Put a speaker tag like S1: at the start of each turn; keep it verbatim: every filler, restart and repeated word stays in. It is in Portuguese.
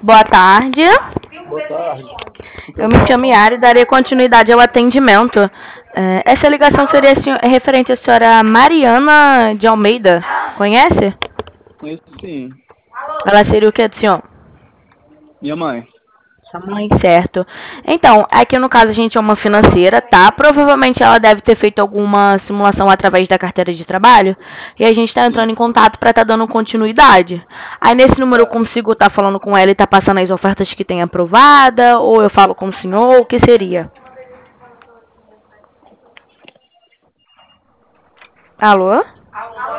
S1: Boa tarde.
S2: Boa tarde. Com quem
S1: Eu
S2: eu
S1: me
S2: falo?
S1: chamo Yara e darei continuidade ao atendimento. É, essa ligação seria assim, é referente à senhora Mariana de Almeida. Conhece?
S2: Conheço sim.
S1: Ela seria o que do senhor?
S2: Minha mãe.
S1: Sua mãe, certo. Então, aqui no caso a gente é uma financeira, tá? Provavelmente ela deve ter feito alguma simulação através da carteira de trabalho. E a gente tá entrando
S2: Sim.
S1: em contato para estar dando continuidade. Aí nesse número eu consigo estar falando com ela e tá passando as ofertas que tem aprovada? Ou eu falo com o senhor? O que seria? Alô?